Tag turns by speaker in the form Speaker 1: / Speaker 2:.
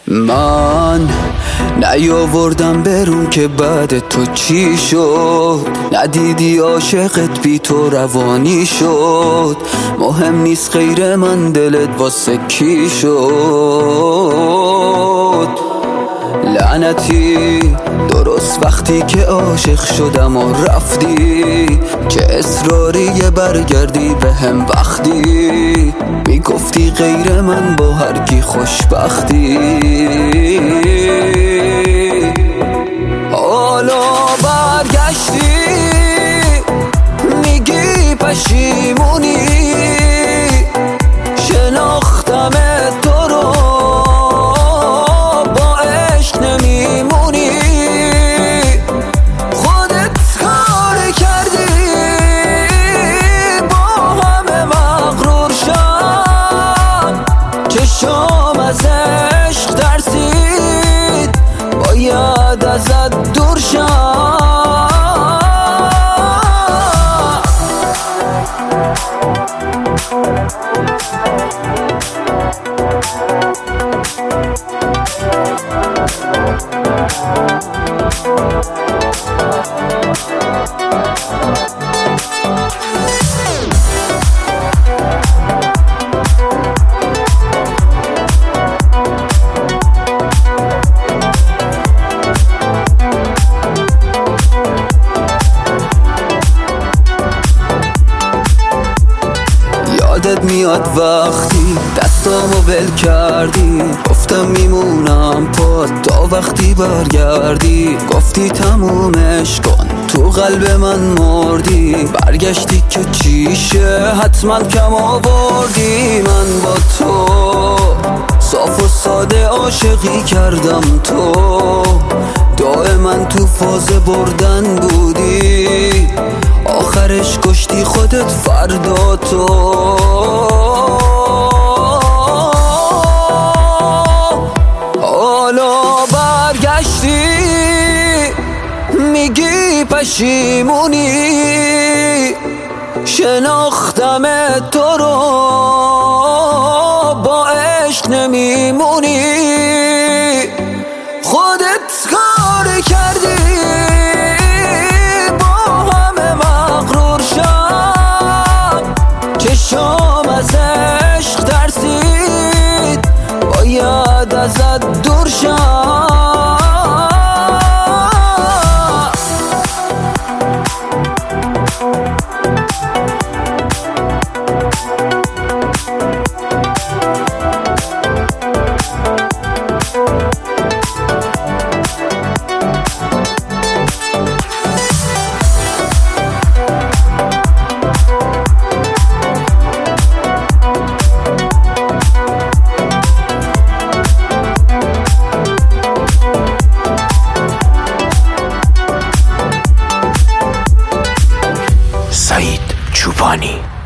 Speaker 1: من نیاوردم برون که بعد تو چی شد، ندیدی عاشقت بی تو روانی شد. مهم نیست غیر من دلت واسه کی شد. لعنتی درست وقتی که عاشق شدم و رفتی، چه اصراری برگردی به هم وقتی میگفتی غیر من با هر کی خوشبختی. حالا برگشتی میگی پشیمونی، شناختم تو رو با عشق نمیمونی. خودت کار کردی با همه مغرور شم، چشم از عشق ترسید باید ازت دور شم. یادت میاد وقتی دستامو ول کردی، گفتم میمونم پات تا وقتی برگردی. گفتی تمومش کن تو قلب من مردی، برگشتی که چیشه حتما کم آوردی. من با تو صاف و ساده عاشقی کردم، تو دائما تو فاز بردن بودی، آخرش کشتی خودت فردا تو. حالا برگشتی میگی پشیمونی، شناختم تو رو با عشق نمیمونی. خودت کار کردی چشم از عشق ترسید باید ازت دور شم.
Speaker 2: سعید چوپانی.